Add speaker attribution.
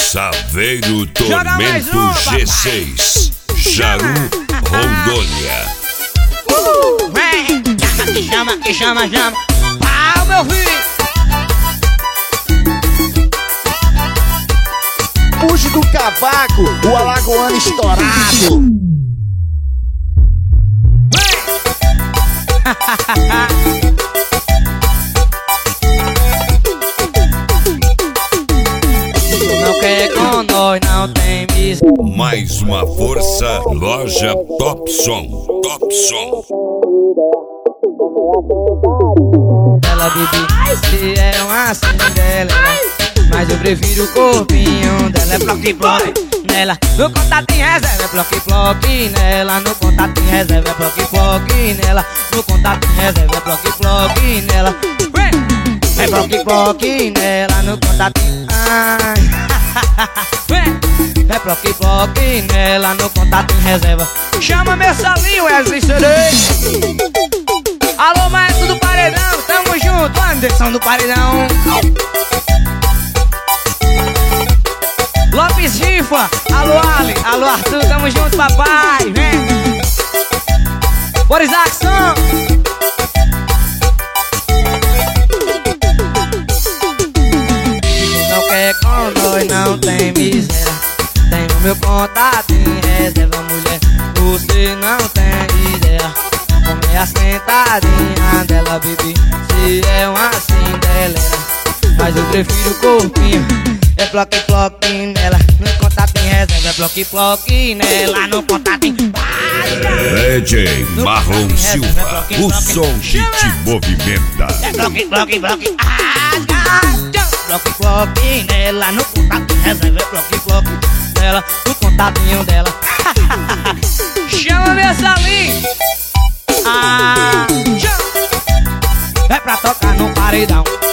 Speaker 1: Saveiro Tormento G6, Jaru, Rondônia.
Speaker 2: Que chama. Pau, meu filho.
Speaker 3: Puxe do cavaco, o alagoano estourado.
Speaker 2: Não quer com nós, não tem missa.
Speaker 1: Mais uma força, loja Top Som.
Speaker 2: Ela bebe, se é uma Cinderela, mas eu prefiro o corpinho dela. É bloque nela, no contato em reserva. É bloque nela, no contato em reserva. É bloque nela, no contato em reserva. É bloque nela. É bloque nela, no contato em... É bloque nela, no contato em reserva. Chama meu salinho, Wesley Serei. Alô, maestro do paredão, tamo junto, Anderson do paredão. Lopes Rifa, alô Ali, alô Arthur, tamo junto, papai, vem. Boris Axon. Não quer com nós, não tem miséria. Tem o meu contato em reserva, mulher, você não tem ideia. Como é a sentadinha dela, bebê, se é uma Cinderela, mas eu prefiro o corpinho. É bloque nela, no contato em reserva. É bloque nela, no contato em...
Speaker 1: DJ Marlon Silva, o som que te movimenta.
Speaker 2: É bloque nela, no contato em reserva. É bloque nela, no contatinho dela. Chama meu salinho. É pra tocar no paredão.